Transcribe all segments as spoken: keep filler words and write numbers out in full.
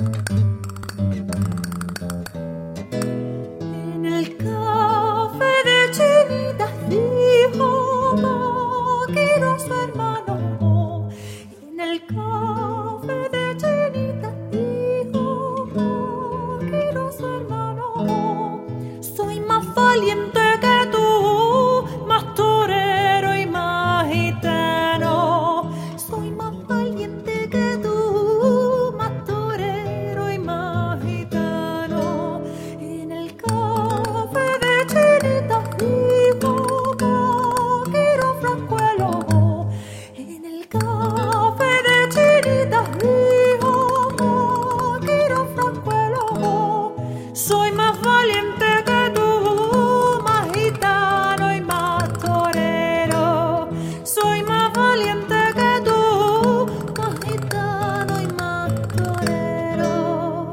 En el café de Chinita dijo Paquiro a su hermano. En el café de Chinita dijo Paquiro a su hermano. Soy más valiente que tú, más torero y más gitano. Soy más valiente que tú, más torero y más gitano. En el café de Chinita dijo Paquiro Francuelo. En el café de Chinita dijo Paquiro Francuelo. Soy más valiente que tú, más gitano y más torero. Soy más valiente que tú, más gitano y más torero.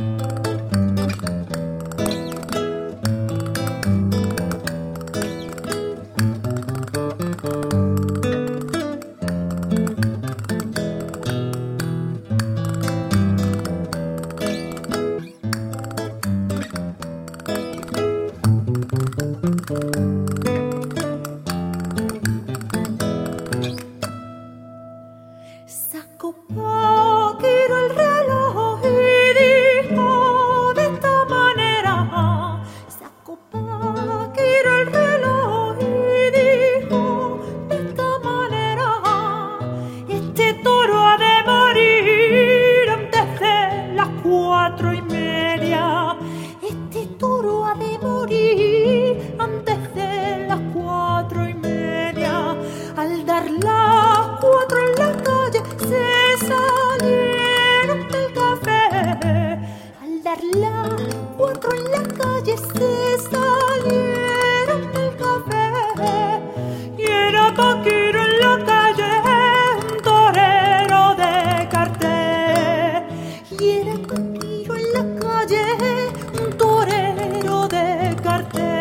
Sacó Paquiro el reloj y dijo de esta manera. Sacó Paquiro el reloj y dijo de esta manera. Este toro ha de morir antes de las cuatro y media. Este toro ha de morir antes de las cuatro y media. Al dar las cuatro en la calle se salieron del café. Al dar las cuatro en la calle se salieron del café. Y era Paquiro en la calle, un torero de cartel. Y era Paquiro en la calle, un torero de cartel.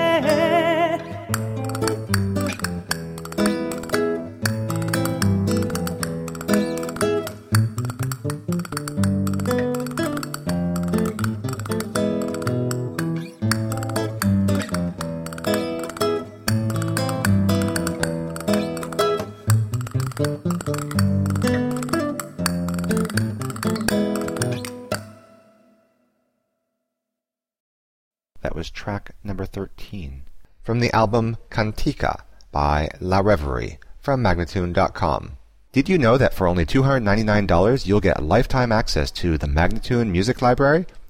That was track number thirteen from the album Cantica by La Reverie from Magnatune dot com. Did you know that for only two hundred ninety-nine dollars you'll get lifetime access to the Magnatune Music Library?